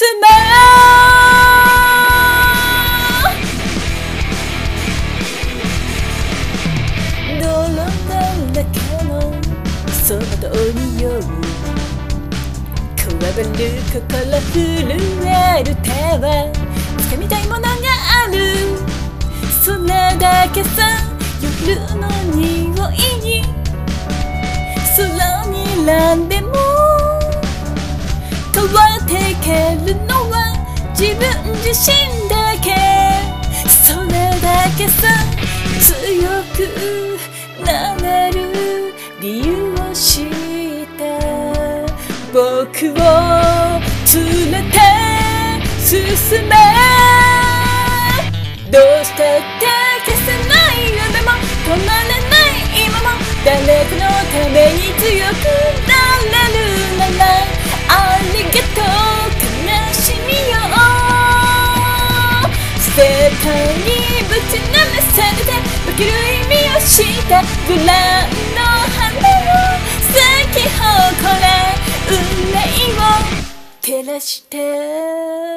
め泥だらけのその通りよこわばる心震える手は掴みたいものがあるそれだけさ夜の匂いに空にらんでも変わっていけるのは自分自身だけそれだけさ強くなれる理由を知った僕を連れて進めどうしたって消せない夢も止まれない今も誰かのために強くなれるならありがとう悲しみよ世界にぶちなめされて化ける意味をしたグランの花を咲き誇れ運命を照らして